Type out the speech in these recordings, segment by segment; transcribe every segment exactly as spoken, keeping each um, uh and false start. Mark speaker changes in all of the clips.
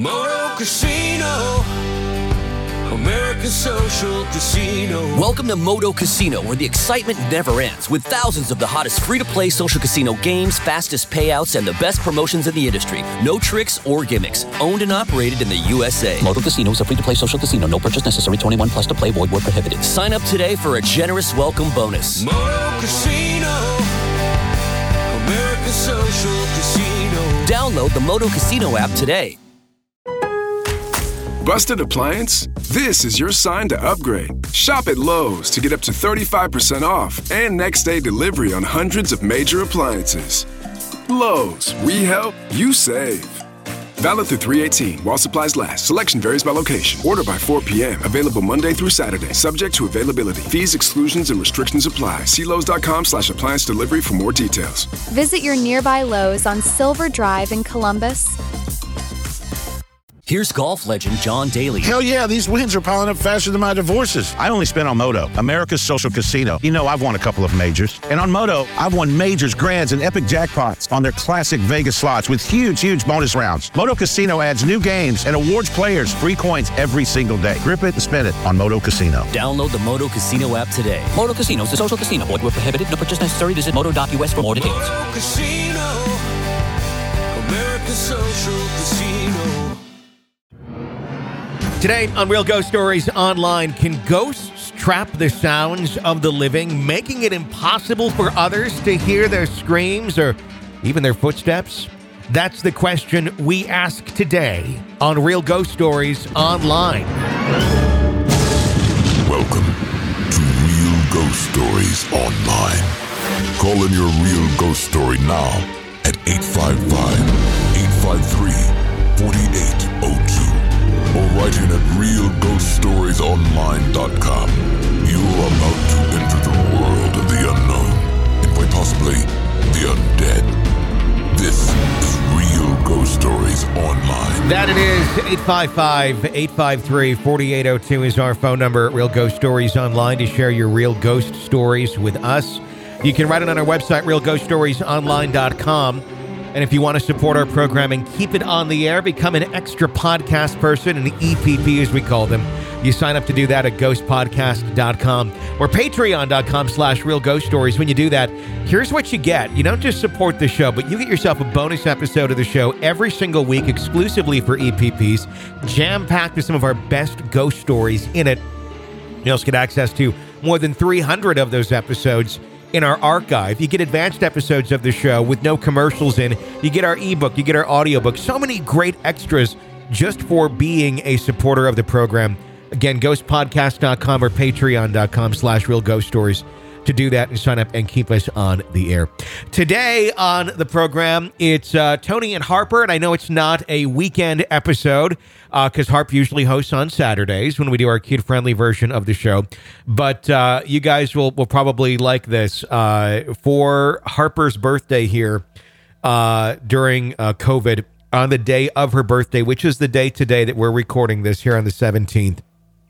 Speaker 1: Moto Casino, American Social Casino.
Speaker 2: Welcome to Moto Casino, where the excitement never ends, with thousands of the hottest free-to-play social casino games, fastest payouts, and the best promotions in the industry. No tricks or gimmicks. Owned and operated in the U S A.
Speaker 3: Moto Casino is a free-to-play social casino. No purchase necessary. twenty-one plus to play. Void where prohibited.
Speaker 2: Sign up today for a generous welcome bonus.
Speaker 1: Moto Casino, American Social Casino.
Speaker 2: Download the Moto Casino app today.
Speaker 4: Busted appliance? This is your sign to upgrade. Shop at Lowe's to get up to thirty-five percent off and next day delivery on hundreds of major appliances. Lowe's, we help, you save. Valid through three eighteen while supplies last. Selection varies by location. Order by four p.m. Available Monday through Saturday. Subject to availability. Fees, exclusions, and restrictions apply. See Lowe's.com slash appliance delivery for more details.
Speaker 5: Visit your nearby Lowe's on Silver Drive in Columbus.
Speaker 2: Here's golf legend John Daly.
Speaker 6: Hell yeah, these wins are piling up faster than my divorces. I only spent on Moto, America's Social Casino. You know I've won a couple of majors. And on Moto, I've won majors, grands, and epic jackpots on their classic Vegas slots with huge, huge bonus rounds. Moto Casino adds new games and awards players free coins every single day. Grip it and spin it on Moto Casino.
Speaker 2: Download the Moto Casino app today.
Speaker 3: Moto Casino is a social casino. Void where prohibited. No purchase necessary. Visit moto dot u s for more details.
Speaker 1: Moto Casino, American Social Casino.
Speaker 7: Today on Real Ghost Stories Online, can ghosts trap the sounds of the living, making it impossible for others to hear their screams or even their footsteps? That's the question we ask today on Real Ghost Stories Online.
Speaker 8: Welcome to Real Ghost Stories Online. Call in your real ghost story now at eight five five, eight five three, four eight zero two. Or write in at real ghost stories online dot com. You are about to enter the world of the unknown, and quite possibly the undead. This is Real Ghost Stories Online.
Speaker 7: That it is. eight five five, eight five three, four eight zero two is our phone number at Real Ghost Stories Online to share your real ghost stories with us. You can write it on our website, real ghost stories online dot com. And if you want to support our program and keep it on the air, become an extra podcast person, an E P P as we call them. You sign up to do that at ghost podcast dot com or patreon dot com slash real ghost stories. When you do that, here's what you get. You don't just support the show, but you get yourself a bonus episode of the show every single week exclusively for E P Ps, jam-packed with some of our best ghost stories in it. You also get access to more than three hundred of those episodes in our archive. You get advanced episodes of the show with no commercials in. You get our ebook, you get our audiobook. So many great extras just for being a supporter of the program. Again, ghost podcast dot com or patreon dot com slash real ghost stories to do that and sign up and keep us on the air. Today on the program, it's uh, Tony and Harper, and I know it's not a weekend episode because uh, Harp usually hosts on Saturdays when we do our kid-friendly version of the show. But uh, you guys will, will probably like this. Uh, for Harper's birthday here uh, during uh, COVID, on the day of her birthday, which is the day today that we're recording this here on the seventeenth,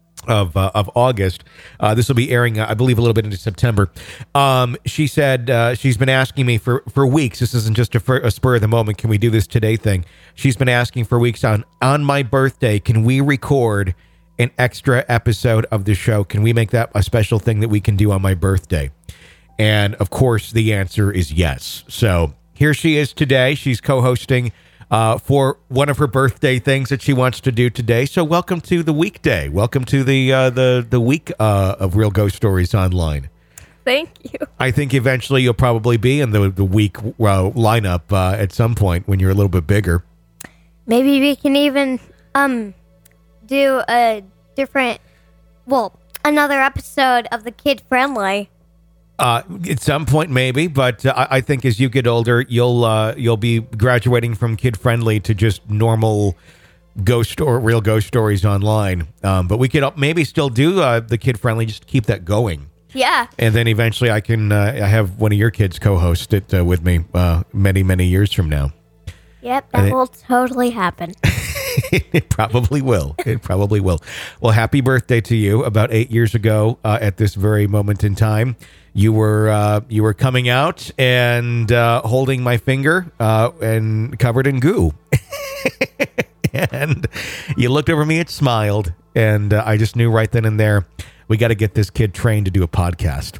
Speaker 7: of uh, of August. Uh, this will be airing, uh, I believe, a little bit into September. Um, she said uh, she's been asking me for, for weeks. This isn't just a, fur, a spur of the moment. Can we do this today thing? She's been asking for weeks on, on my birthday, can we record an extra episode of the show? Can we make that a special thing that we can do on my birthday? And of course, the answer is yes. So here she is today. She's co-hosting Uh, for one of her birthday things that she wants to do today. So welcome to the weekday. Welcome to the uh, the the week uh, of Real Ghost Stories Online.
Speaker 9: Thank you.
Speaker 7: I think eventually you'll probably be in the the week uh, lineup uh, at some point when you're a little bit bigger.
Speaker 9: Maybe we can even um do a different, well, another episode of the Kid Friendly.
Speaker 7: Uh, at some point, maybe, but uh, I think as you get older, you'll uh, you'll be graduating from kid friendly to just normal ghost or real ghost stories online. Um, but we could maybe still do uh, the kid friendly, just keep that going.
Speaker 9: Yeah.
Speaker 7: And then eventually, I can uh, I have one of your kids co-host it uh, with me uh, many many years from now.
Speaker 9: Yep, that it, will totally happen.
Speaker 7: It probably will. It probably will. Well, happy birthday to you. About eight years ago, uh, at this very moment in time, you were uh, you were coming out and uh, holding my finger uh, and covered in goo. and you looked over me and smiled, and uh, I just knew right then and there, we got to get this kid trained to do a podcast.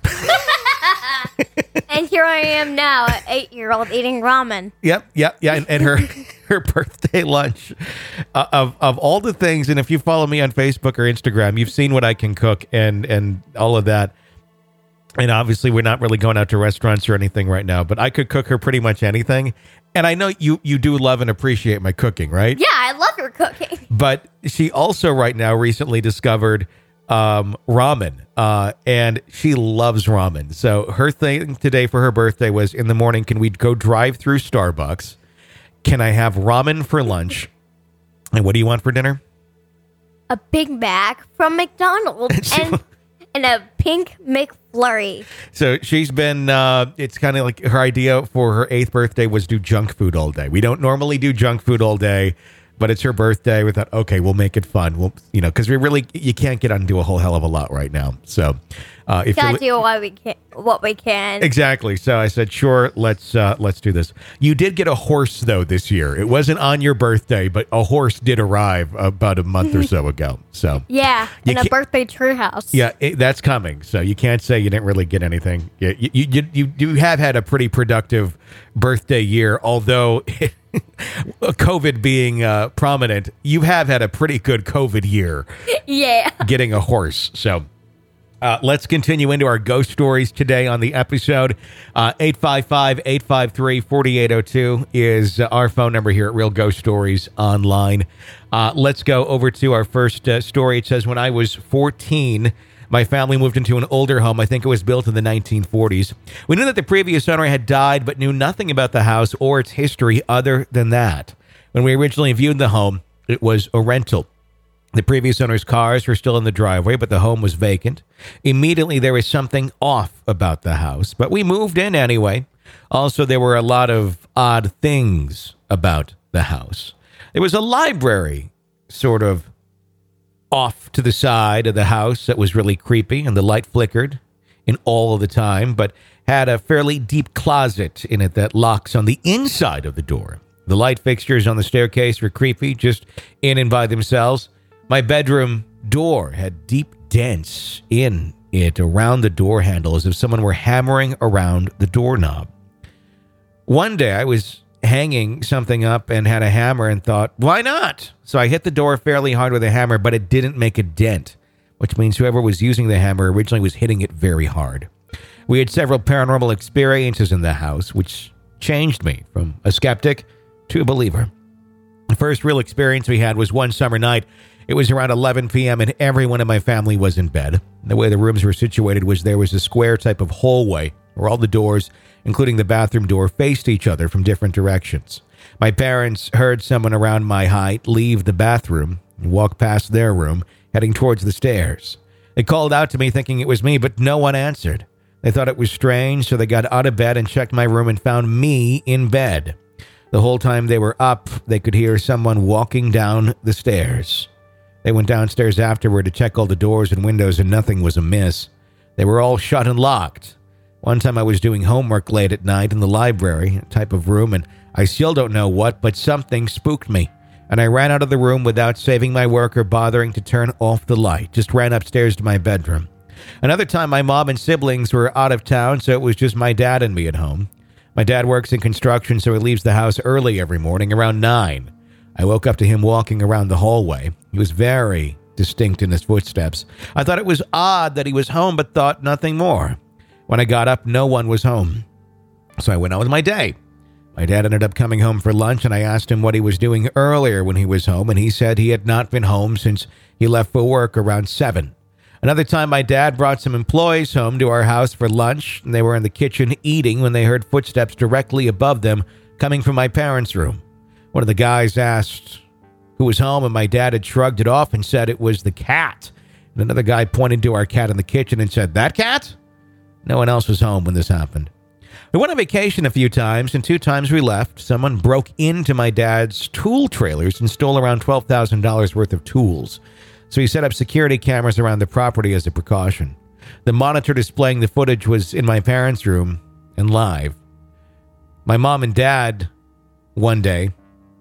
Speaker 9: And here I am now, an eight-year-old eating ramen.
Speaker 7: Yep, yep, yeah, and, and her her birthday lunch uh, of of all the things. And if you follow me on Facebook or Instagram, you've seen what I can cook and and all of that. And obviously, we're not really going out to restaurants or anything right now, but I could cook her pretty much anything. And I know you you do love and appreciate my cooking, right?
Speaker 9: Yeah, I love your cooking.
Speaker 7: But she also right now recently discovered um, ramen, uh, and she loves ramen. So her thing today for her birthday was in the morning, can we go drive through Starbucks? Can I have ramen for lunch? And what do you want for dinner?
Speaker 9: A Big Mac from McDonald's and, and a pink McFlurry.
Speaker 7: So she's been, uh, it's kind of like her idea for her eighth birthday was do junk food all day. We don't normally do junk food all day, but it's her birthday. We thought, okay, we'll make it fun. We'll, you know, because we really, you can't get on and do a whole hell of a lot right now. So uh, if
Speaker 9: gotta
Speaker 7: you
Speaker 9: do what we can, what we can.
Speaker 7: Exactly. So I said, sure, let's uh, let's do this. You did get a horse though this year. It wasn't on your birthday, but a horse did arrive about a month or so ago. So
Speaker 9: yeah,
Speaker 7: you
Speaker 9: in a
Speaker 7: can't-
Speaker 9: birthday tree house.
Speaker 7: Yeah, it, that's coming. So you can't say you didn't really get anything. You you you, you, you have had a pretty productive birthday year, although COVID being uh, prominent, you have had a pretty good COVID year.
Speaker 9: Yeah.
Speaker 7: Getting a horse. So uh, let's continue into our ghost stories today on the episode. Uh, eight five five, eight five three, four eight zero two is uh, our phone number here at Real Ghost Stories Online. Uh, let's go over to our first uh, story. It says, when I was fourteen, my family moved into an older home. I think it was built in the nineteen forties. We knew that the previous owner had died, but knew nothing about the house or its history other than that. When we originally viewed the home, it was a rental. The previous owner's cars were still in the driveway, but the home was vacant. Immediately, there was something off about the house, but we moved in anyway. Also, there were a lot of odd things about the house. There was a library sort of off to the side of the house that was really creepy, and the light flickered in all of the time, but had a fairly deep closet in it that locks on the inside of the door. The light fixtures on the staircase were creepy, just in and by themselves. My bedroom door had deep dents in it around the door handle, as if someone were hammering around the doorknob. One day I was hanging something up and had a hammer and thought, why not? So I hit the door fairly hard with a hammer, but it didn't make a dent, which means whoever was using the hammer originally was hitting it very hard. We had several paranormal experiences in the house, which changed me from a skeptic to a believer. The first real experience we had was one summer night. It was around eleven p.m. and everyone in my family was in bed. The way the rooms were situated was there was a square type of hallway where all the doors, including the bathroom door, faced each other from different directions. My parents heard someone around my height leave the bathroom and walk past their room, heading towards the stairs. They called out to me thinking it was me, but no one answered. They thought it was strange, so they got out of bed and checked my room and found me in bed. The whole time they were up, they could hear someone walking down the stairs. They went downstairs afterward to check all the doors and windows, and nothing was amiss. They were all shut and locked. One time I was doing homework late at night in the library, a type of room, and I still don't know what, but something spooked me. And I ran out of the room without saving my work or bothering to turn off the light. Just ran upstairs to my bedroom. Another time my mom and siblings were out of town, so it was just my dad and me at home. My dad works in construction, so he leaves the house early every morning, around nine. I woke up to him walking around the hallway. He was very distinct in his footsteps. I thought it was odd that he was home, but thought nothing more. When I got up, no one was home. So I went on with my day. My dad ended up coming home for lunch, and I asked him what he was doing earlier when he was home, and he said he had not been home since he left for work around seven. Another time, my dad brought some employees home to our house for lunch, and they were in the kitchen eating when they heard footsteps directly above them coming from my parents' room. One of the guys asked who was home, and my dad had shrugged it off and said it was the cat. And another guy pointed to our cat in the kitchen and said, "That cat?" No one else was home when this happened. We went on vacation a few times, and two times we left. Someone broke into my dad's tool trailers and stole around twelve thousand dollars worth of tools. So he set up security cameras around the property as a precaution. The monitor displaying the footage was in my parents' room and live. My mom and dad, one day,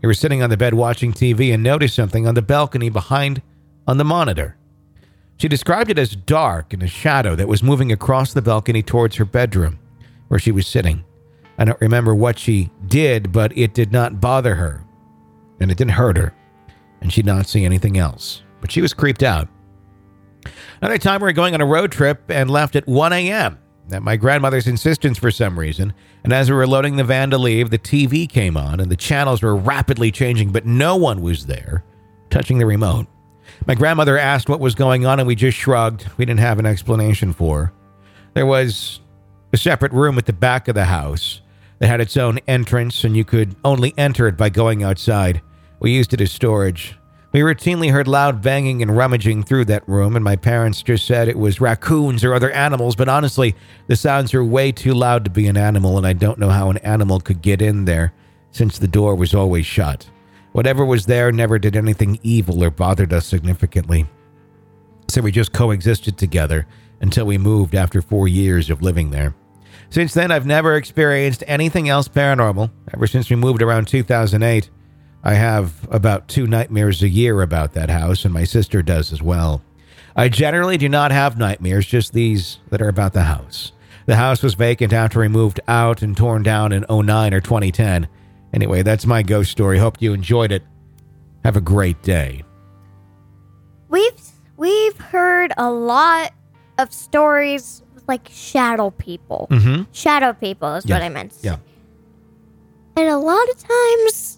Speaker 7: They were sitting on the bed watching T V and noticed something on the balcony behind on the monitor. She described it as dark and a shadow that was moving across the balcony towards her bedroom, where she was sitting. I don't remember what she did, but it did not bother her, and it didn't hurt her, and she did not see anything else. But she was creeped out. Another time we were going on a road trip and left at one a.m. at my grandmother's insistence for some reason, and as we were loading the van to leave, the T V came on and the channels were rapidly changing, but no one was there touching the remote. My grandmother asked what was going on, and we just shrugged. We didn't have an explanation for her. There was a separate room at the back of the house that had its own entrance, and you could only enter it by going outside. We used it as storage. We routinely heard loud banging and rummaging through that room, and my parents just said it was raccoons or other animals, but honestly, the sounds are way too loud to be an animal, and I don't know how an animal could get in there since the door was always shut. Whatever was there never did anything evil or bothered us significantly. So we just coexisted together until we moved after four years of living there. Since then, I've never experienced anything else paranormal. Ever since we moved around two thousand eight, I have about two nightmares a year about that house, and my sister does as well. I generally do not have nightmares, just these that are about the house. The house was vacant after we moved out and torn down in oh nine or twenty ten. Anyway, that's my ghost story. Hope you enjoyed it. Have a great day.
Speaker 9: We've we've heard a lot of stories with like shadow people.
Speaker 7: Mm-hmm.
Speaker 9: Shadow people is
Speaker 7: Yeah.
Speaker 9: what I meant.
Speaker 7: Yeah.
Speaker 9: And a lot of times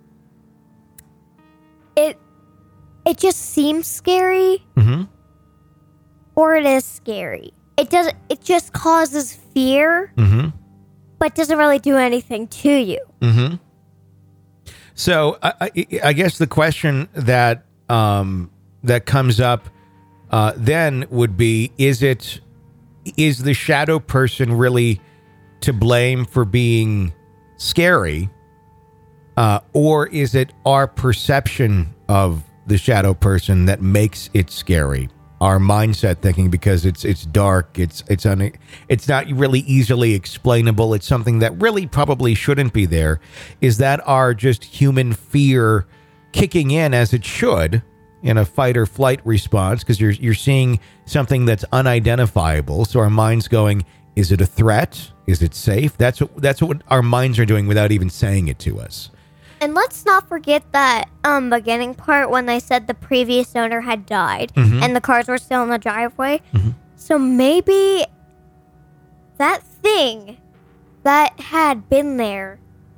Speaker 9: it it just seems scary,
Speaker 7: Mm-hmm.
Speaker 9: or it is scary. It doesn't it just causes fear,
Speaker 7: Mm-hmm.
Speaker 9: but doesn't really do anything to you.
Speaker 7: Mm-hmm. So I, I, I guess the question that um, that comes up uh, then would be: Is it is the shadow person really to blame for being scary, uh, or is it our perception of the shadow person that makes it scary? Our mindset thinking, because it's it's dark, it's it's un, it's not really easily explainable. It's something that really probably shouldn't be there. Is that our just human fear kicking in as it should in a fight or flight response? Because you're you're seeing something that's unidentifiable, so our mind's going, is it a threat? Is it safe? That's what that's what our minds are doing without even saying it to us.
Speaker 9: And let's not forget that um beginning part when they said the previous owner had died
Speaker 7: Mhm.
Speaker 9: and the cars were still in the driveway.
Speaker 7: Mhm.
Speaker 9: So maybe that thing that had been there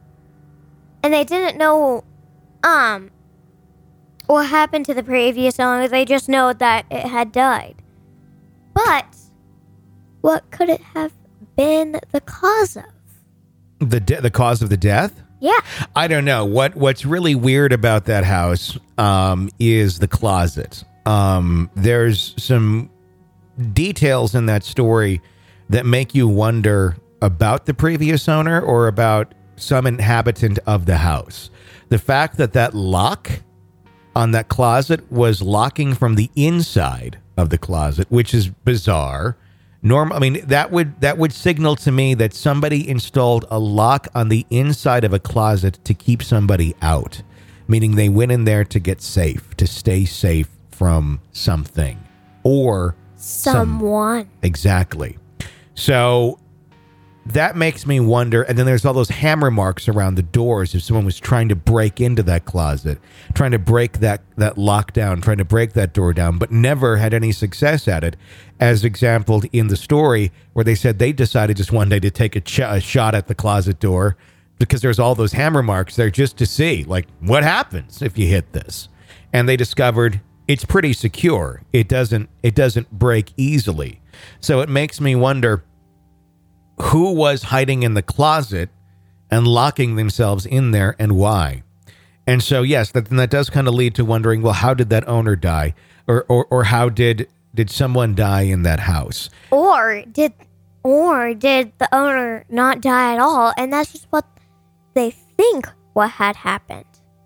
Speaker 9: and they didn't know um what happened to the previous owner. They just know that it had died. But what could it have been the cause of?
Speaker 7: The de- the cause of the death?
Speaker 9: Yeah.
Speaker 7: I don't know. What What's really weird about that house um, is the closet. Um, there's some details in that story that make you wonder about the previous owner or about some inhabitant of the house. The fact that that lock on that closet was locking from the inside of the closet, which is bizarre. Norm, I mean, that would that would signal to me that somebody installed a lock on the inside of a closet to keep somebody out, meaning they went in there to get safe, to stay safe from something or some-
Speaker 9: Someone.
Speaker 7: exactly. So that makes me wonder. And then there's all those hammer marks around the doors if someone was trying to break into that closet, trying to break that, that lock down, trying to break that door down, but never had any success at it, as exampled in the story where they said they decided just one day to take a, ch- a shot at the closet door because there's all those hammer marks there just to see, like, what happens if you hit this? And they discovered it's pretty secure. It doesn't, it doesn't break easily. So it makes me wonder who was hiding in the closet and locking themselves in there and why. And so, yes, that, that does kind of lead to wondering, well, how did that owner die? Or, or, or how did, did someone die in that house?
Speaker 9: Or did or did the owner not die at all, and that's just what they think what had happened.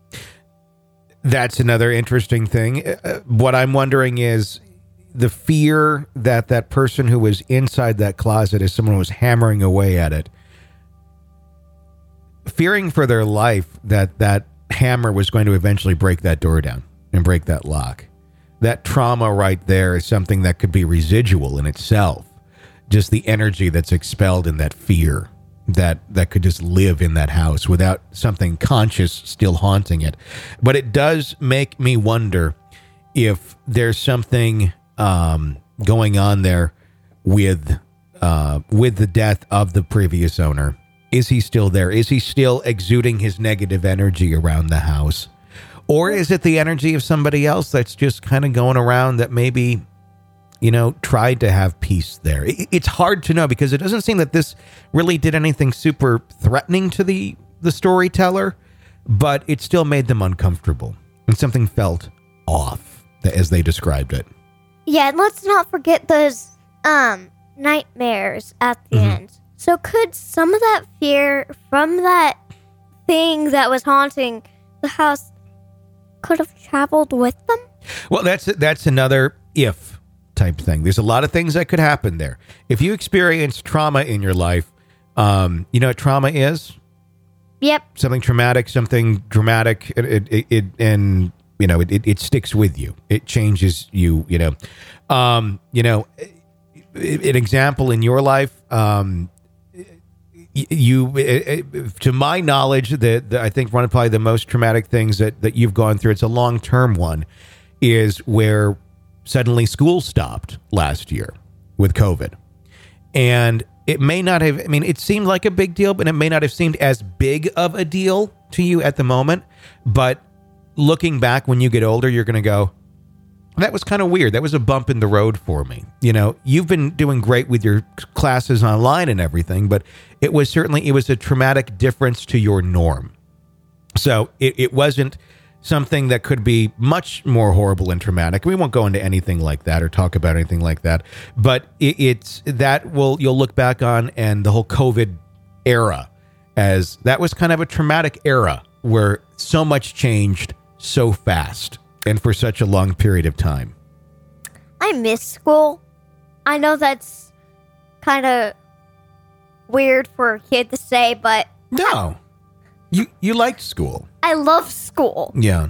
Speaker 7: That's another interesting thing. Uh, what I'm wondering is the fear that that person who was inside that closet as someone was hammering away at it, fearing for their life that that hammer was going to eventually break that door down and break that lock. That trauma right there is something that could be residual in itself. Just the energy that's expelled in that fear that that could just live in that house without something conscious still haunting it. But it does make me wonder if there's something um, going on there with uh, with the death of the previous owner. Is he still there? Is he still exuding his negative energy around the house? Or is it the energy of somebody else that's just kind of going around that maybe, you know, tried to have peace there? It's hard to know because it doesn't seem that this really did anything super threatening to the, the storyteller, but it still made them uncomfortable and something felt off, as they described it.
Speaker 9: Yeah, and let's not forget those um nightmares at the
Speaker 7: Mm-hmm.
Speaker 9: end. So could some of that fear from that thing that was haunting the house could have traveled with them?
Speaker 7: Well, that's that's another if type thing. There's a lot of things that could happen there. If you experience trauma in your life, um, you know what trauma is?
Speaker 9: Yep.
Speaker 7: Something traumatic, something dramatic, it, it, it, it and you know, it, it, it sticks with you. It changes you, you know. Um, you know, an example in your life, um, you, to my knowledge, that I think one of probably the most traumatic things that, that you've gone through, it's a long-term one, is where suddenly school stopped last year with COVID. And it may not have, I mean, it seemed like a big deal, but it may not have seemed as big of a deal to you at the moment. But looking back when you get older, you're going to go, that was kind of weird. That was a bump in the road for me. You know, you've been doing great with your classes online and everything, but it was certainly, it was a traumatic difference to your norm. So it, it wasn't something that could be much more horrible and traumatic. We won't go into anything like that or talk about anything like that, but it, it's that will, you'll look back on and the whole COVID era as that was kind of a traumatic era where so much changed so fast and for such a long period of time.
Speaker 9: I miss school. I know that's kind of weird for a kid to say, but
Speaker 7: no, you you liked school.
Speaker 9: I love school.
Speaker 7: Yeah,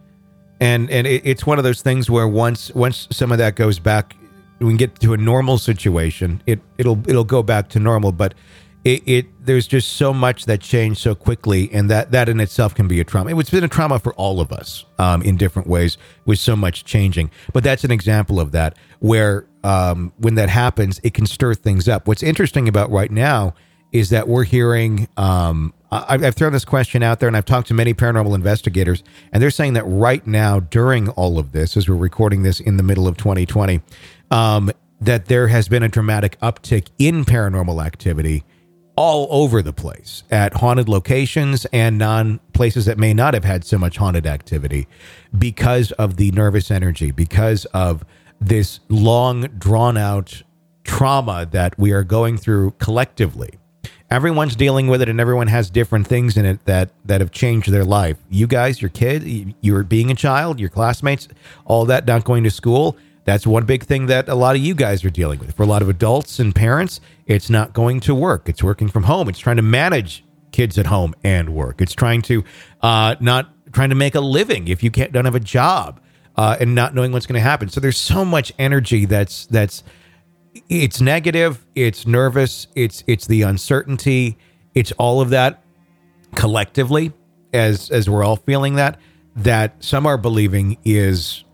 Speaker 7: and and it, it's one of those things where once once some of that goes back, we can get to a normal situation. It it'll it'll go back to normal, but it, it there's just so much that changed so quickly, and that that in itself can be a trauma. It's been a trauma for all of us um, in different ways, with so much changing. But that's an example of that, where um, when that happens, it can stir things up. What's interesting about right now is that we're hearing. Um, I, I've thrown this question out there, and I've talked to many paranormal investigators, and they're saying that right now, during all of this, as we're recording this in the middle of twenty twenty, um, that there has been a dramatic uptick in paranormal activity all over the place at haunted locations and non places that may not have had so much haunted activity because of the nervous energy, because of this long drawn out trauma that we are going through collectively. Everyone's dealing with it, and everyone has different things in it that, that have changed their life. You guys, your kid, you're being a child, your classmates, all that, not going to school. That's one big thing that a lot of you guys are dealing with. For a lot of adults and parents, it's not going to work. It's working from home. It's trying to manage kids at home and work. It's trying to uh, not trying to make a living if you can't don't have a job uh, and not knowing what's going to happen. So there's so much energy that's that's it's negative. It's nervous. It's it's the uncertainty. It's all of that collectively, as as we're all feeling that that some are believing is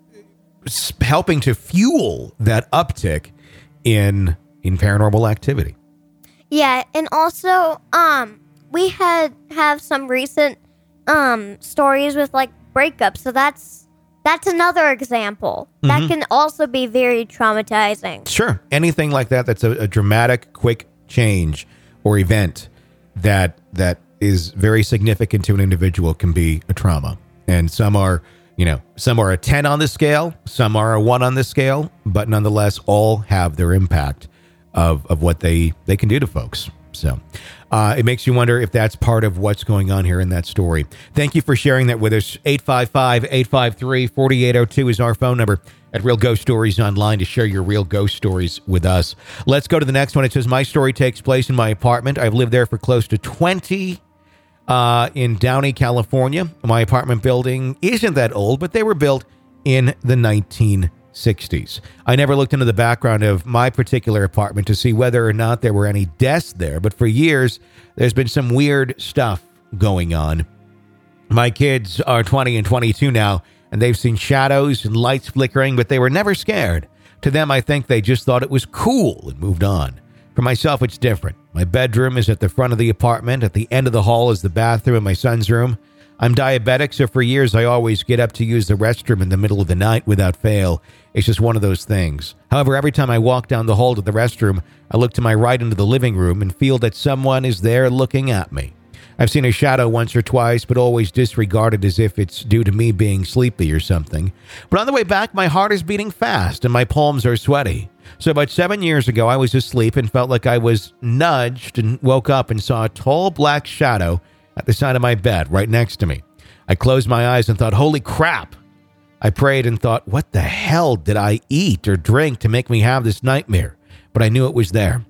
Speaker 7: helping to fuel that uptick in in paranormal activity.
Speaker 9: Yeah, and also um we had have some recent um stories with like breakups, so that's that's another example.
Speaker 7: Mm-hmm.
Speaker 9: That can also be very traumatizing.
Speaker 7: Sure. Anything like that that's a, a dramatic, quick change or event that that is very significant to an individual can be a trauma. And some are You know, some are a ten on the scale, some are a one on the scale, but nonetheless, all have their impact of, of what they, they can do to folks. So uh, it makes you wonder if that's part of what's going on here in that story. Thank you for sharing that with us. eight five five, eight five three, four eight zero two is our phone number at Real Ghost Stories Online to share your real ghost stories with us. Let's go to the next one. It says, my story takes place in my apartment. I've lived there for close to twenty uh, in Downey, California. My apartment building isn't that old, but they were built in the nineteen sixties. I never looked into the background of my particular apartment to see whether or not there were any deaths there, but for years, there's been some weird stuff going on. My kids are twenty and twenty-two now, and they've seen shadows and lights flickering, but they were never scared. To them, I think they just thought it was cool and moved on. For myself, it's different. My bedroom is at the front of the apartment. At the end of the hall is the bathroom and my son's room. I'm diabetic, so for years I always get up to use the restroom in the middle of the night without fail. It's just one of those things. However, every time I walk down the hall to the restroom, I look to my right into the living room and feel that someone is there looking at me. I've seen a shadow once or twice, but always disregarded as if it's due to me being sleepy or something. But on the way back, my heart is beating fast and my palms are sweaty. So about seven years ago, I was asleep and felt like I was nudged and woke up and saw a tall black shadow at the side of my bed right next to me. I closed my eyes and thought, holy crap. I prayed and thought, what the hell did I eat or drink to make me have this nightmare? But I knew it was there.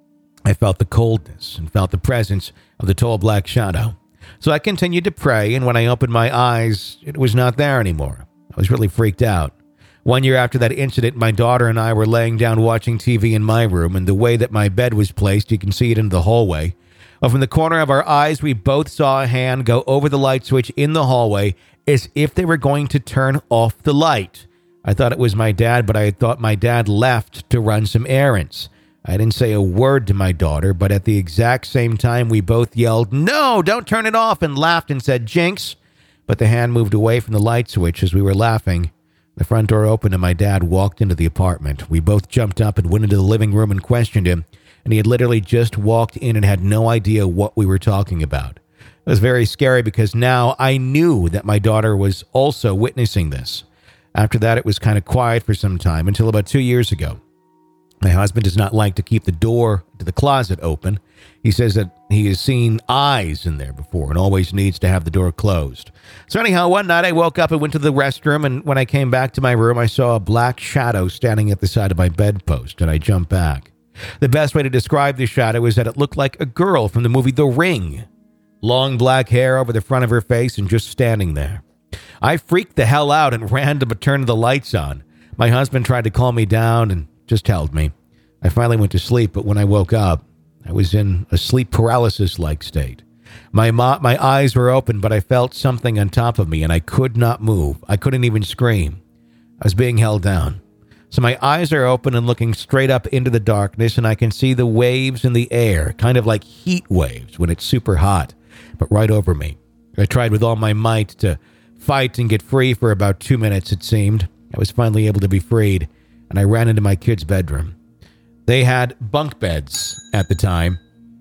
Speaker 7: I felt the coldness and felt the presence of the tall black shadow. So I continued to pray, and when I opened my eyes, it was not there anymore. I was really freaked out. One year after that incident, my daughter and I were laying down watching T V in my room, and the way that my bed was placed, you can see it in the hallway. Well, from the corner of our eyes, we both saw a hand go over the light switch in the hallway as if they were going to turn off the light. I thought it was my dad, but I thought my dad left to run some errands. I didn't say a word to my daughter, but at the exact same time, we both yelled, no, don't turn it off, and laughed and said, jinx. But the hand moved away from the light switch as we were laughing. The front door opened and my dad walked into the apartment. We both jumped up and went into the living room and questioned him, and he had literally just walked in and had no idea what we were talking about. It was very scary because now I knew that my daughter was also witnessing this. After that, it was kind of quiet for some time until about two years ago. My husband does not like to keep the door to the closet open. He says that he has seen eyes in there before and always needs to have the door closed. So anyhow, one night I woke up and went to the restroom, and when I came back to my room, I saw a black shadow standing at the side of my bedpost, and I jumped back. The best way to describe the shadow is that it looked like a girl from the movie The Ring. Long black hair over the front of her face and just standing there. I freaked the hell out and ran to turn the lights on. My husband tried to calm me down and just held me. I finally went to sleep, but when I woke up, I was in a sleep paralysis-like state. My mo- my eyes were open, but I felt something on top of me, and I could not move. I couldn't even scream. I was being held down. So my eyes are open and looking straight up into the darkness, and I can see the waves in the air, kind of like heat waves when it's super hot, but right over me. I tried with all my might to fight and get free for about two minutes, it seemed. I was finally able to be freed, and I ran into my kids' bedroom. They had bunk beds at the time.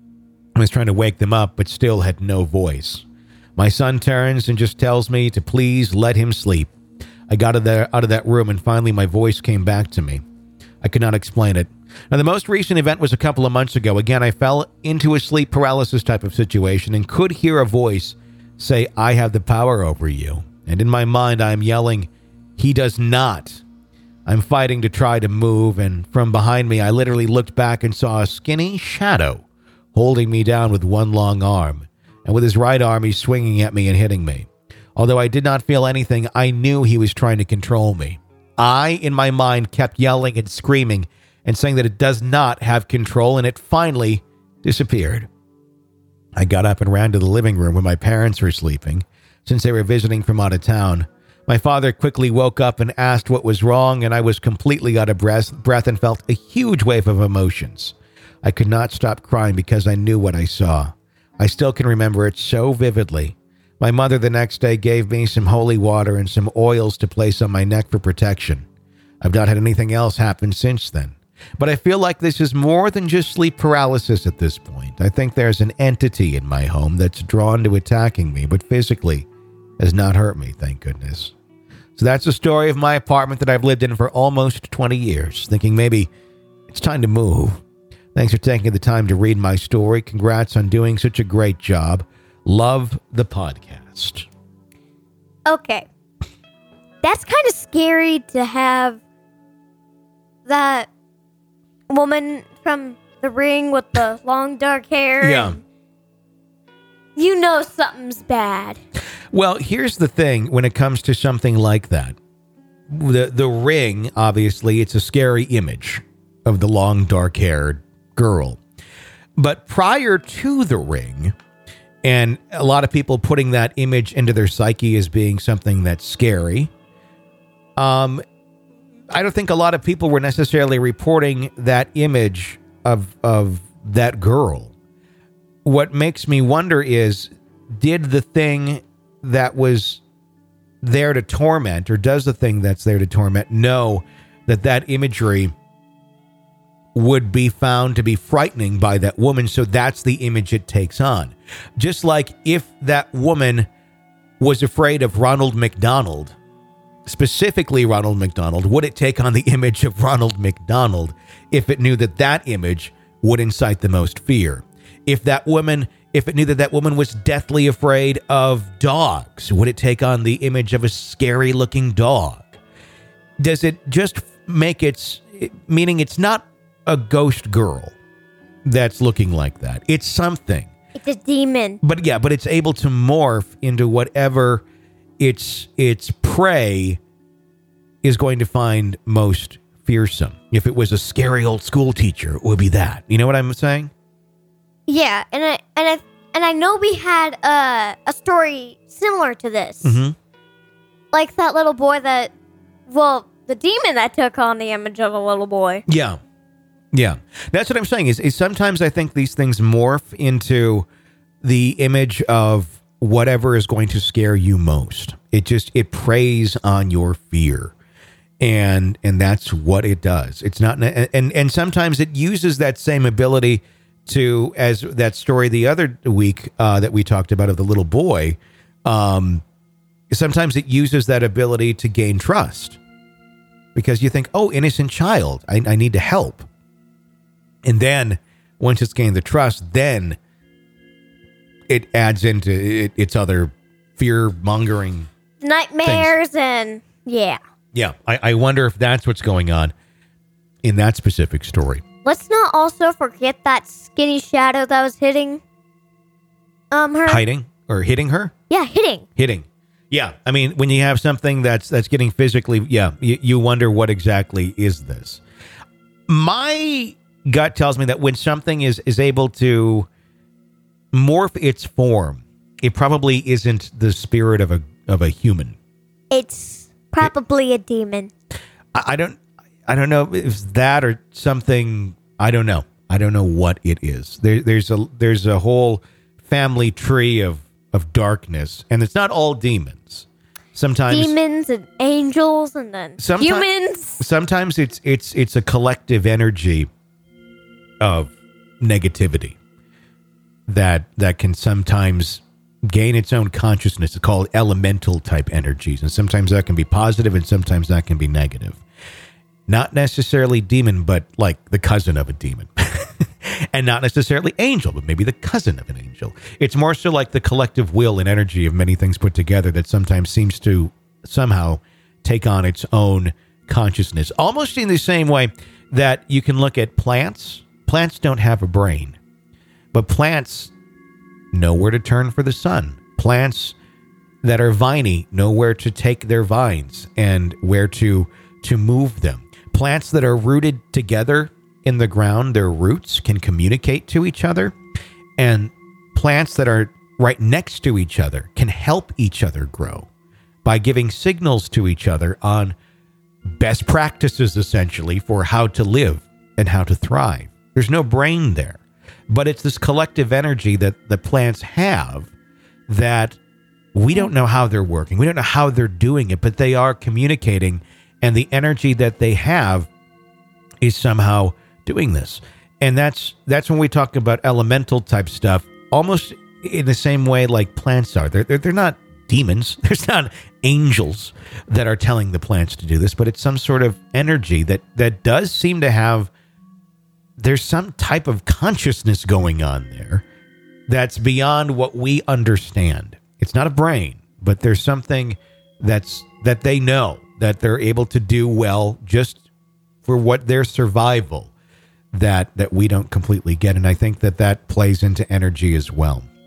Speaker 7: I was trying to wake them up, but still had no voice. My son turns and just tells me to please let him sleep. I got out of, there, out of that room, and finally my voice came back to me. I could not explain it. Now, the most recent event was a couple of months ago. Again, I fell into a sleep paralysis type of situation and could hear a voice say, I have the power over you. And in my mind, I am yelling, he does not. I'm fighting to try to move, and from behind me, I literally looked back and saw a skinny shadow holding me down with one long arm. And with his right arm, he's swinging at me and hitting me. Although I did not feel anything, I knew he was trying to control me. I, in my mind, kept yelling and screaming and saying that it does not have control, and it finally disappeared. I got up and ran to the living room where my parents were sleeping, since they were visiting from out of town. My father quickly woke up and asked what was wrong, and I was completely out of breath, breath and felt a huge wave of emotions. I could not stop crying because I knew what I saw. I still can remember it so vividly. My mother the next day gave me some holy water and some oils to place on my neck for protection. I've not had anything else happen since then. But I feel like this is more than just sleep paralysis at this point. I think there's an entity in my home that's drawn to attacking me, but physically has not hurt me, thank goodness. So that's the story of my apartment that I've lived in for almost twenty years, thinking maybe it's time to move. Thanks for taking the time to read my story. Congrats on doing such a great job. Love the podcast.
Speaker 9: Okay. That's kind of scary to have that woman from The Ring with the long dark hair.
Speaker 7: Yeah.
Speaker 9: you know something's bad.
Speaker 7: Well, here's the thing when it comes to something like that. The the ring, obviously, it's a scary image of the long, dark-haired girl. But prior to the ring, and a lot of people putting that image into their psyche as being something that's scary, um, I don't think a lot of people were necessarily reporting that image of of that girl. What makes me wonder is, did the thing that was there to torment, or does the thing that's there to torment know that that imagery would be found to be frightening by that woman, so that's the image it takes on? Just like if that woman was afraid of Ronald McDonald, specifically Ronald McDonald, would it take on the image of Ronald McDonald if it knew that that image would incite the most fear? If that woman, if it knew that that woman was deathly afraid of dogs, would it take on the image of a scary looking dog? Does it just make its, meaning it's not a ghost girl that's looking like that. It's something.
Speaker 9: It's a demon.
Speaker 7: But yeah, but it's able to morph into whatever its its prey is going to find most fearsome. If it was a scary old school teacher, it would be that. You know what I'm saying?
Speaker 9: Yeah, and I and I and I know we had a a story similar to this,
Speaker 7: Mm-hmm.
Speaker 9: like that little boy that, well, the demon that took on the image of a little boy.
Speaker 7: Yeah, yeah. That's what I'm saying. Is is sometimes I think these things morph into the image of whatever is going to scare you most. It just it preys on your fear, and and that's what it does. It's not, and and sometimes it uses that same ability to, as that story the other week uh, that we talked about of the little boy, um, sometimes it uses that ability to gain trust, because you think, oh, innocent child, I, I need to help. And then once it's gained the trust, then it adds into it, its other fear-mongering
Speaker 9: Nightmares
Speaker 7: things.
Speaker 9: and, yeah.
Speaker 7: Yeah, I, I wonder if that's what's going on in that specific story.
Speaker 9: Let's not also forget that skinny shadow that was hitting um her.
Speaker 7: Hiding or hitting her?
Speaker 9: Yeah, hitting.
Speaker 7: Hitting. Yeah. I mean, when you have something that's that's getting physically, yeah, you, you wonder what exactly is this. My gut tells me that when something is, is able to morph its form, it probably isn't the spirit of a of a human.
Speaker 9: It's probably it, a demon.
Speaker 7: I, I don't I don't know if it's that or something. I don't know. I don't know what it is. There, there's a there's a whole family tree of, of darkness, and it's not all demons. Sometimes
Speaker 9: demons and angels, and then
Speaker 7: sometimes,
Speaker 9: humans.
Speaker 7: Sometimes it's it's it's a collective energy of negativity that that can sometimes gain its own consciousness. It's called elemental type energies, and sometimes that can be positive, and sometimes that can be negative. Not necessarily demon, but like the cousin of a demon. And not necessarily angel, but maybe the cousin of an angel. It's more so like the collective will and energy of many things put together that sometimes seems to somehow take on its own consciousness. Almost in the same way that you can look at plants. Plants don't have a brain, but plants know where to turn for the sun. Plants that are viney know where to take their vines and where to to move them. Plants that are rooted together in the ground, their roots can communicate to each other. And plants that are right next to each other can help each other grow by giving signals to each other on best practices, essentially, for how to live and how to thrive. There's no brain there, but it's this collective energy that the plants have that we don't know how they're working. We don't know how they're doing it, but they are communicating. And the energy that they have is somehow doing this. And that's that's when we talk about elemental type stuff, almost in the same way like plants are. They're, they're, they're not demons. There's not angels that are telling the plants to do this, but it's some sort of energy that, that does seem to have, there's some type of consciousness going on there that's beyond what we understand. It's not a brain, but there's something that's that they know that they're able to do well just for what their survival that that we don't completely get. And I think that that plays into energy as well.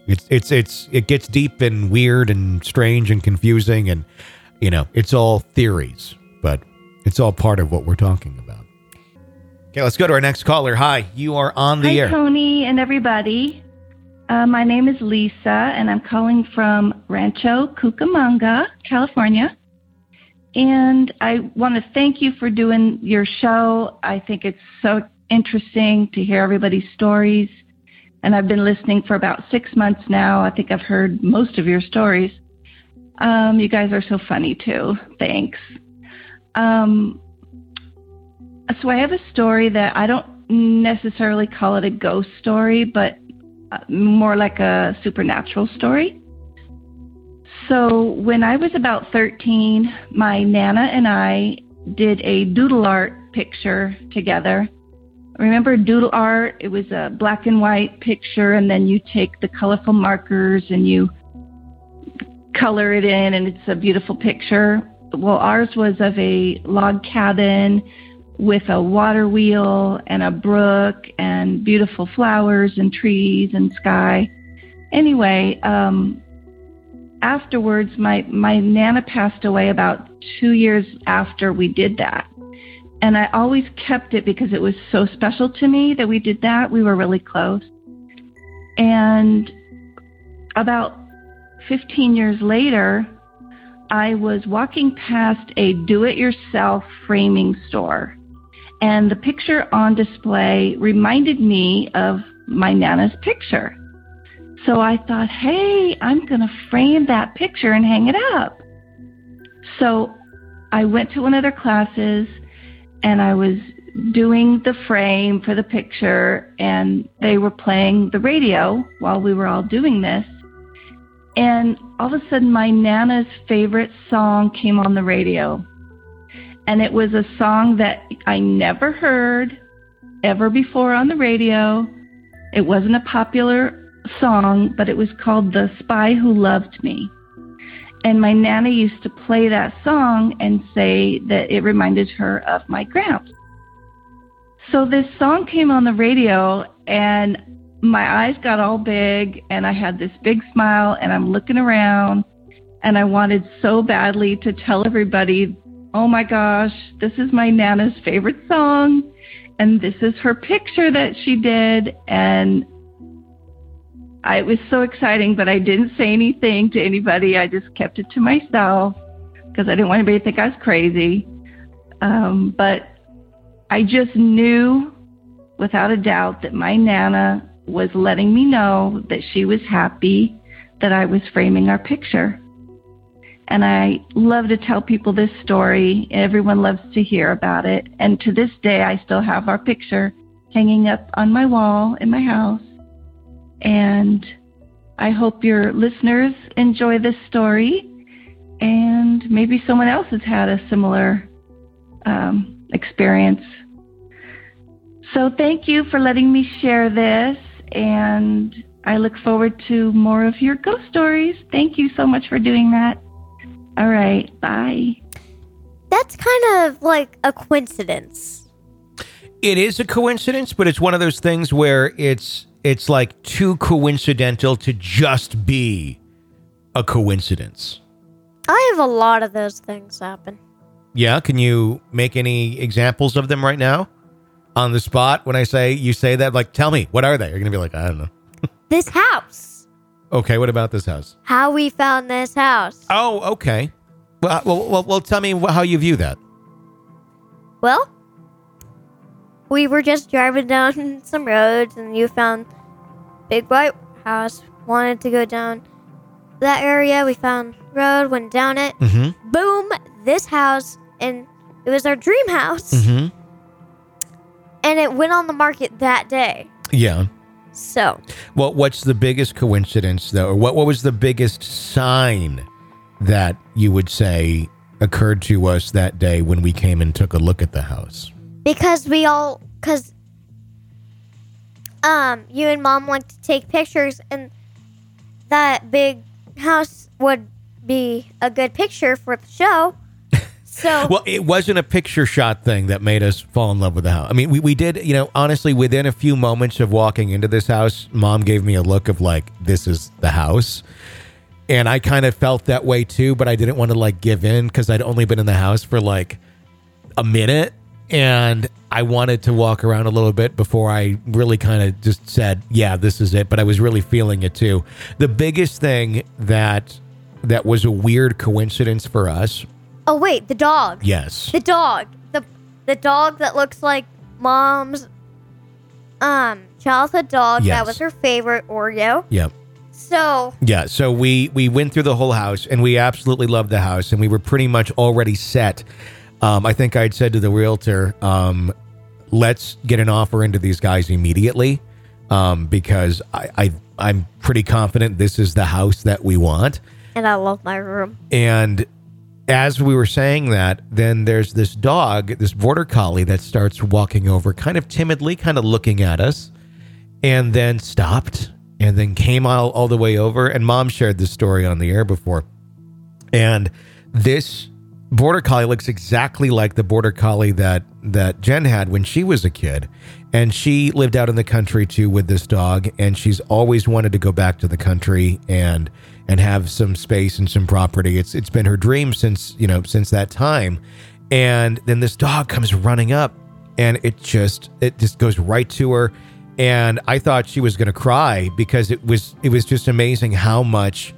Speaker 7: It's it's it's it gets deep and weird and strange and confusing, and you know, it's all theories, but it's all part of what we're talking about. Okay, let's go to our next caller. Hi, you are on the
Speaker 10: Hi,
Speaker 7: air.
Speaker 10: Tony and everybody. Uh, my name is Lisa, and I'm calling from Rancho Cucamonga, California. And I want to thank you for doing your show. I think it's so interesting to hear everybody's stories. And I've been listening for about six months now. I think I've heard most of your stories. Um, you guys are so funny, too. Thanks. Um, so I have a story that I don't necessarily call it a ghost story, but more like a supernatural story. So when I was about thirteen, my Nana and I did a doodle art picture together. Remember doodle art? It was a black and white picture, and then you take the colorful markers and you color it in, and it's a beautiful picture. Well, ours was of a log cabin with a water wheel and a brook and beautiful flowers and trees and sky. Anyway, um, afterwards, my, my Nana passed away about two years after we did that. And I always kept it because it was so special to me that we did that. We were really close. And about fifteen years later, I was walking past a do-it-yourself framing store. And the picture on display reminded me of my Nana's picture. So I thought, hey, I'm going to frame that picture and hang it up. So I went to one of their classes, and I was doing the frame for the picture, and they were playing the radio while we were all doing this. And all of a sudden, my Nana's favorite song came on the radio. And it was a song that I never heard ever before on the radio. It wasn't a popular song, but it was called The Spy Who Loved Me. And my Nana used to play that song and say that it reminded her of my gramps. So this song came on the radio, and my eyes got all big, and I had this big smile, and I'm looking around, and I wanted so badly to tell everybody, oh my gosh, this is my Nana's favorite song, and this is her picture that she did. And I, it was so exciting, but I didn't say anything to anybody. I just kept it to myself because I didn't want anybody to think I was crazy. Um, but I just knew without a doubt that my Nana was letting me know that she was happy that I was framing our picture. And I love to tell people this story. Everyone loves to hear about it. And to this day, I still have our picture hanging up on my wall in my house. And I hope your listeners enjoy this story. And maybe someone else has had a similar um, experience. So thank you for letting me share this. And I look forward to more of your ghost stories. Thank you so much for doing that. All right, bye.
Speaker 9: That's kind of like a coincidence.
Speaker 7: It is a coincidence, but it's one of those things where it's it's like too coincidental to just be a coincidence.
Speaker 9: I have a lot of those things happen.
Speaker 7: Yeah, can you make any examples of them right now? On the spot, when I say, you say that, like, tell me, what are they? You're going to be like, I don't know.
Speaker 9: This house.
Speaker 7: Okay, what about this house?
Speaker 9: How we found this house.
Speaker 7: Oh, okay. Well, well, well, well tell me how you view that.
Speaker 9: Well, we were just driving down some roads, and you found big white house. Wanted to go down that area. We found road, went down it.
Speaker 7: Mm-hmm.
Speaker 9: Boom, this house, and it was our dream house.
Speaker 7: Mm-hmm.
Speaker 9: And it went on the market that day.
Speaker 7: Yeah.
Speaker 9: So.
Speaker 7: Well, what's the biggest coincidence, though? Or what, what was the biggest sign that you would say occurred to us that day when we came and took a look at the house?
Speaker 9: Because we all, because um, you and Mom like to take pictures, and that big house would be a good picture for the show. So
Speaker 7: Well, it wasn't a picture shot thing that made us fall in love with the house. I mean, we, we did, you know, honestly, within a few moments of walking into this house, Mom gave me a look of like, this is the house. And I kind of felt that way too, but I didn't want to like give in because I'd only been in the house for like a minute. And I wanted to walk around a little bit before I really kind of just said, yeah, this is it. But I was really feeling it too. The biggest thing that that was a weird coincidence for us.
Speaker 9: Oh, wait, the dog.
Speaker 7: Yes.
Speaker 9: The dog. The the dog that looks like Mom's um childhood dog.
Speaker 7: Yes.
Speaker 9: That was her favorite, Oreo.
Speaker 7: Yep.
Speaker 9: So
Speaker 7: Yeah, so we we went through the whole house, and we absolutely loved the house, and we were pretty much already set. Um, I think I'd said to the realtor, um, let's get an offer into these guys immediately, um, because I, I I'm pretty confident this is the house that we want.
Speaker 9: And I love my room.
Speaker 7: And as we were saying that, then there's this dog, this border collie, that starts walking over kind of timidly, kind of looking at us, and then stopped, and then came all, all the way over. And Mom shared this story on the air before. And this border collie looks exactly like the border collie that, that Jen had when she was a kid. And she lived out in the country too with this dog. And she's always wanted to go back to the country and and have some space and some property. It's it's been her dream since, you know, since that time. And then this dog comes running up, and it just it just goes right to her. And I thought she was going to cry because it was it was just amazing how much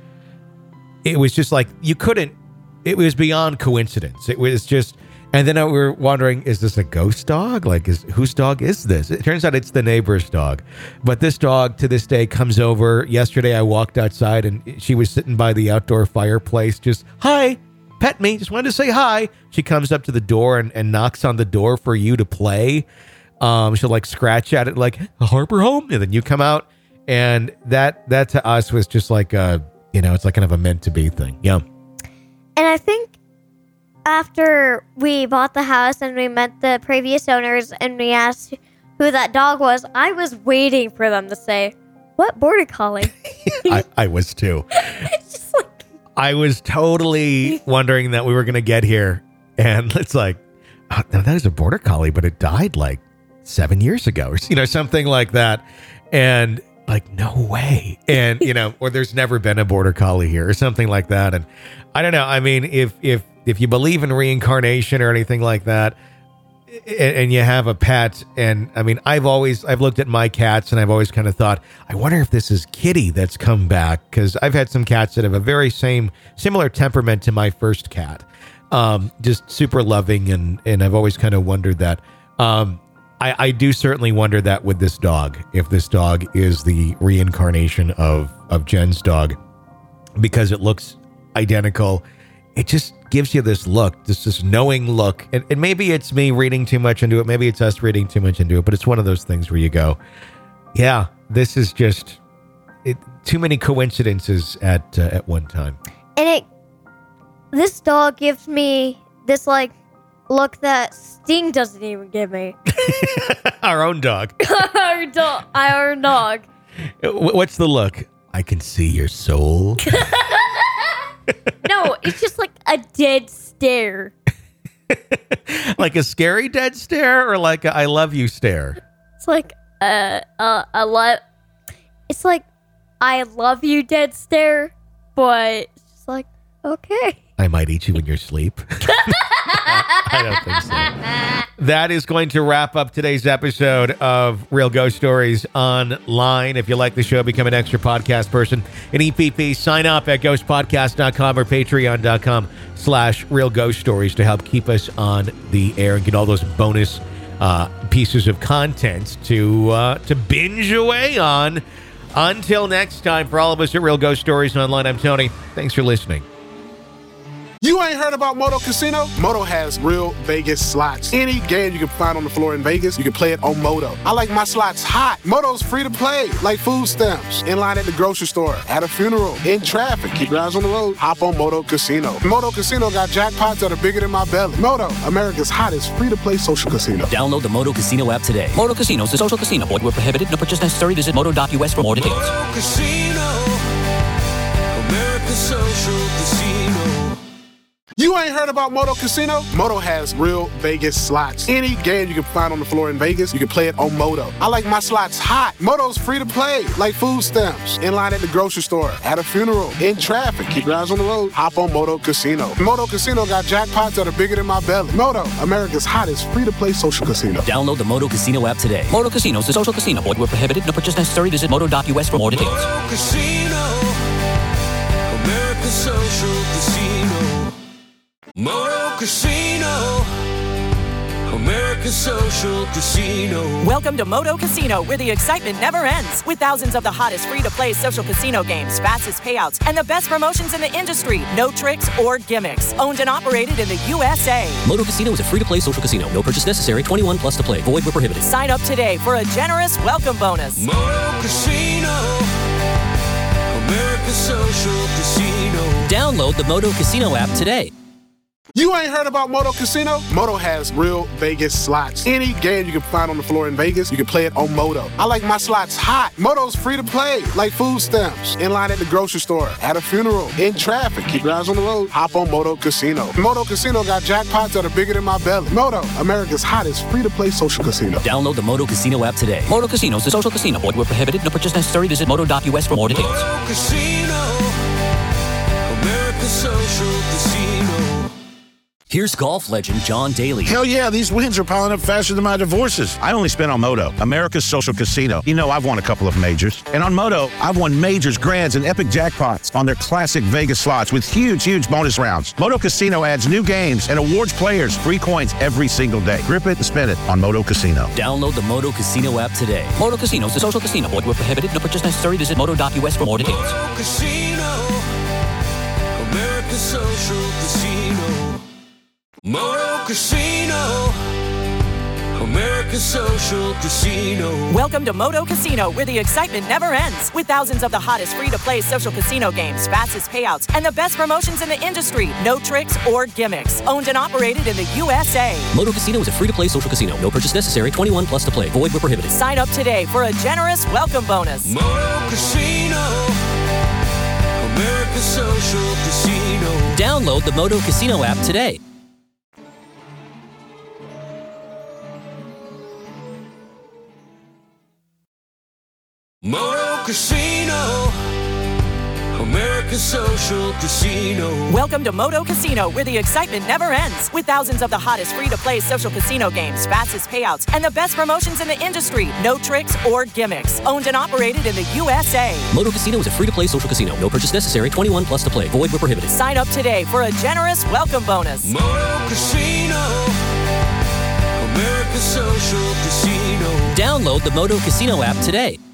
Speaker 7: it was just like you couldn't. It was beyond coincidence. It was just, and then we were wondering, is this a ghost dog? Like, is whose dog is this? It turns out it's the neighbor's dog. But this dog to this day comes over. Yesterday I walked outside and she was sitting by the outdoor fireplace, just, hi, pet me. Just wanted to say hi. She comes up to the door and, and knocks on the door for you to play. Um, she'll like scratch at it like, a Harbor home? And then you come out. And that, that to us was just like a, you know, it's like kind of a meant to be thing. Yeah.
Speaker 9: And I think after we bought the house and we met the previous owners and we asked who that dog was, I was waiting for them to say, what border collie?
Speaker 7: I, I was too.
Speaker 9: It's just like,
Speaker 7: I was totally wondering that we were going to get here. And it's like, oh, no, that is a border collie, but it died like seven years ago or, you know, something like that. And like, no way. And, you know, or there's never been a border collie here or something like that. And I don't know. I mean, if, if, if you believe in reincarnation or anything like that, and, and you have a pet, and I mean, I've always, I've looked at my cats and I've always kind of thought, I wonder if this is Kitty that's come back. Cause I've had some cats that have a very same, similar temperament to my first cat. Um, just super loving. And, and I've always kind of wondered that, um, I, I do certainly wonder that with this dog, if this dog is the reincarnation of, of Jen's dog, because it looks identical. It just gives you this look, just this knowing look. And, and maybe it's me reading too much into it. Maybe it's us reading too much into it. But it's one of those things where you go, yeah, this is just it, too many coincidences at uh, at one time.
Speaker 9: and it, this dog gives me this like look that Sting doesn't even give me.
Speaker 7: Our own dog.
Speaker 9: our dog. Our dog.
Speaker 7: What's the look? I can see your soul.
Speaker 9: No, it's just like a dead stare.
Speaker 7: Like a scary dead stare, or like a I love you stare?
Speaker 9: It's like uh, uh, a lot. It's like I love you dead stare, but it's just like okay.
Speaker 7: I might eat you in your sleep. I don't think so. That is going to wrap up today's episode of Real Ghost Stories Online. If you like the show, become an extra podcast person. An E P P, sign up at ghost podcast dot com or patreon dot com slash Real Ghost Stories to help keep us on the air and get all those bonus uh, pieces of content to uh, to binge away on. Until next time, for all of us at Real Ghost Stories Online, I'm Tony. Thanks for listening.
Speaker 11: You ain't heard about Moto Casino? Moto has real Vegas slots. Any game you can find on the floor in Vegas, you can play it on Moto. I like my slots hot. Moto's free to play, like food stamps. In line at the grocery store, at a funeral, in traffic. Keep your eyes on the road. Hop on Moto Casino. Moto Casino got jackpots that are bigger than my belly. Moto, America's hottest free-to-play social casino.
Speaker 3: Download the Moto Casino app today. Moto Casino is a social casino. Void where prohibited. No purchase necessary. Visit moto dot U S for more details.
Speaker 1: Moto Casino, America's social casino.
Speaker 11: You ain't heard about Moto Casino? Moto has real Vegas slots. Any game you can find on the floor in Vegas, you can play it on Moto. I like my slots hot. Moto's free to play, like food stamps. In line at the grocery store, at a funeral, in traffic. Keep your eyes on the road. Hop on Moto Casino. Moto Casino got jackpots that are bigger than my belly. Moto, America's hottest free-to-play social casino.
Speaker 2: Download the Moto Casino app today.
Speaker 3: Moto Casino is a social casino. Void where prohibited. No purchase necessary. Visit moto dot U S for more details.
Speaker 1: Moto Casino, America's social casino. Moto Casino, America's social casino.
Speaker 12: Welcome to Moto Casino, where the excitement never ends. With thousands of the hottest free-to-play social casino games, fastest payouts, and the best promotions in the industry. No tricks or gimmicks. Owned and operated in the U S A.
Speaker 2: Moto Casino is a free-to-play social casino. No purchase necessary. twenty-one plus to play. Void where prohibited.
Speaker 12: Sign up today for a generous welcome bonus.
Speaker 1: Moto Casino, America's social casino.
Speaker 2: Download the Moto Casino app today.
Speaker 11: You ain't heard about Moto Casino? Moto has real Vegas slots. Any game you can find on the floor in Vegas, you can play it on Moto. I like my slots hot. Moto's free to play, like food stamps. In line at the grocery store, at a funeral, in traffic. Keep your eyes on the road. Hop on Moto Casino. Moto Casino got jackpots that are bigger than my belly. Moto, America's hottest free-to-play social casino.
Speaker 2: Download the Moto Casino app today.
Speaker 3: Moto Casino is a social casino. Void where prohibited. No purchase necessary. Visit moto dot U S for more details.
Speaker 1: Moto Casino, America's social casino.
Speaker 2: Here's golf legend John Daly.
Speaker 6: Hell yeah, these wins are piling up faster than my divorces. I only spent on Moto, America's social casino. You know, I've won a couple of majors. And on Moto, I've won majors, grands, and epic jackpots on their classic Vegas slots with huge, huge bonus rounds. Moto Casino adds new games and awards players free coins every single day. Grip it and spin it on Moto Casino.
Speaker 2: Download the Moto Casino app today.
Speaker 3: Moto Casino is a social casino. Void where prohibited. No purchase necessary. Visit moto dot U S for more details.
Speaker 1: Moto Casino, America's social casino. Moto Casino, America's social casino.
Speaker 12: Welcome to Moto Casino, where the excitement never ends. With thousands of the hottest free-to-play social casino games, fastest payouts, and the best promotions in the industry. No tricks or gimmicks. Owned and operated in the U S A.
Speaker 2: Moto Casino is a free-to-play social casino. No purchase necessary. twenty-one plus to play. Void where prohibited.
Speaker 12: Sign up today for a generous welcome bonus.
Speaker 1: Moto Casino, America's social casino.
Speaker 2: Download the Moto Casino app today.
Speaker 1: Moto Casino, America's social casino.
Speaker 12: Welcome to Moto Casino, where the excitement never ends. With thousands of the hottest free-to-play social casino games, fastest payouts, and the best promotions in the industry. No tricks or gimmicks. Owned and operated in the U S A.
Speaker 2: Moto Casino is a free-to-play social casino. No purchase necessary. twenty-one plus to play. Void where prohibited.
Speaker 12: Sign up today for a generous welcome bonus.
Speaker 1: Moto Casino, America's social casino.
Speaker 2: Download the Moto Casino app today.